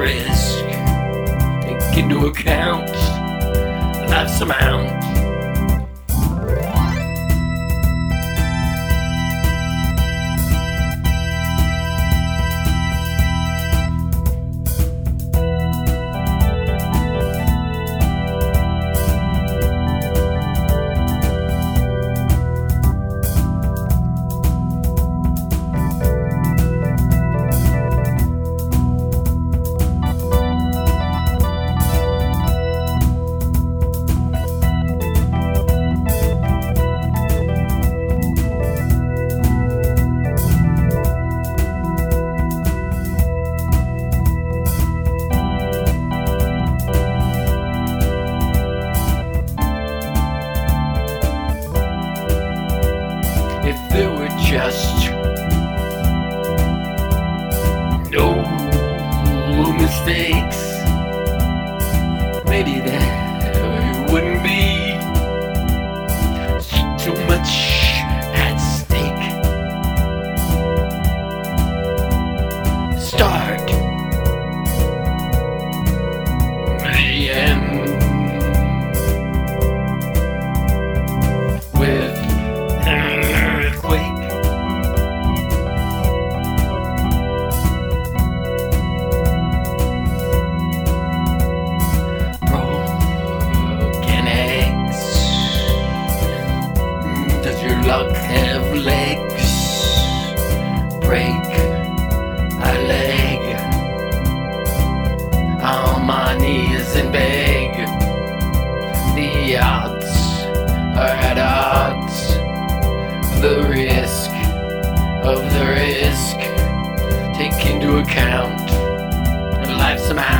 risk. Take into account life's amount. If there were just no mistakes, maybe there wouldn't be too much at stake. Start the end with an earthquake. Broken eggs. Does your luck have legs? Break a leg on my knees and beg. The odds are at odds. The risk of the risk. Take into account life's amount.